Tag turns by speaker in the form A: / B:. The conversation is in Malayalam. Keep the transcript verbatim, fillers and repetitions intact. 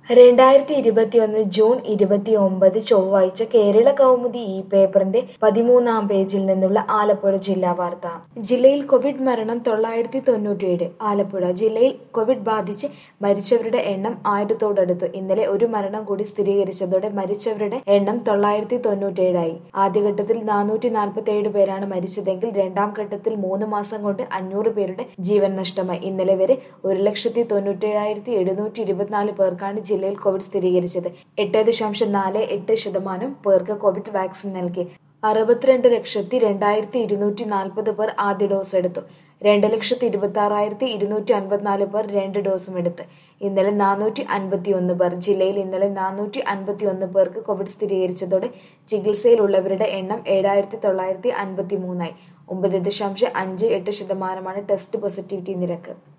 A: രണ്ടായിരത്തി ഇരുപത്തിയൊന്ന് ജൂൺ ഇരുപത്തിയൊമ്പത് ചൊവ്വാഴ്ച കേരള കൗമുദി ഈ പേപ്പറിന്റെ പതിമൂന്നാം പേജിൽ നിന്നുള്ള ആലപ്പുഴ ജില്ലാ വാർത്ത. ജില്ലയിൽ കോവിഡ് മരണം തൊള്ളായിരത്തി തൊണ്ണൂറ്റിയേഴ്. ആലപ്പുഴ ജില്ലയിൽ കോവിഡ് ബാധിച്ച് മരിച്ചവരുടെ എണ്ണം ആയിരത്തോടടുത്തു. ഇന്നലെ ഒരു മരണം കൂടി സ്ഥിരീകരിച്ചതോടെ മരിച്ചവരുടെ എണ്ണം തൊള്ളായിരത്തി തൊണ്ണൂറ്റിയേഴായി. ആദ്യഘട്ടത്തിൽ നാനൂറ്റി നാൽപ്പത്തിയേഴ് പേരാണ് മരിച്ചതെങ്കിൽ രണ്ടാം ഘട്ടത്തിൽ മൂന്ന് മാസം കൊണ്ട് അഞ്ഞൂറ് പേരുടെ ജീവൻ നഷ്ടമായി. ഇന്നലെ വരെ ഒരു ലക്ഷത്തി തൊണ്ണൂറ്റേഴായിരത്തി എഴുന്നൂറ്റി ഇരുപത്തിനാല് പേർക്കാണ് ജില്ലയിൽ കോവിഡ് സ്ഥിരീകരിച്ചത്. എട്ട് ദശാംശം നാല് എട്ട് ശതമാനം പേർക്ക് കോവിഡ് വാക്സിൻ നൽകി. അറുപത്തിരണ്ട് ലക്ഷത്തി രണ്ടായിരത്തി ഇരുന്നൂറ്റി നാൽപ്പത് പേർ ആദ്യ ഡോസ് എടുത്തു. രണ്ട് ലക്ഷത്തി ഇരുപത്തി ആറായിരത്തി ഇരുന്നൂറ്റി അൻപത്തിനാല് പേർ രണ്ട് ഡോസും എടുത്ത്. ഇന്നലെ നാനൂറ്റി അൻപത്തി ഒന്ന് പേർ ജില്ലയിൽ ഇന്നലെ നാനൂറ്റി അൻപത്തി ഒന്ന് പേർക്ക് കോവിഡ് സ്ഥിരീകരിച്ചതോടെ ചികിത്സയിലുള്ളവരുടെ എണ്ണം ഏഴായിരത്തി തൊള്ളായിരത്തി അൻപത്തി മൂന്നായി. ഒമ്പത് ദശാംശം അഞ്ച് എട്ട് ശതമാനമാണ് ടെസ്റ്റ് പോസിറ്റിവിറ്റി നിരക്ക്.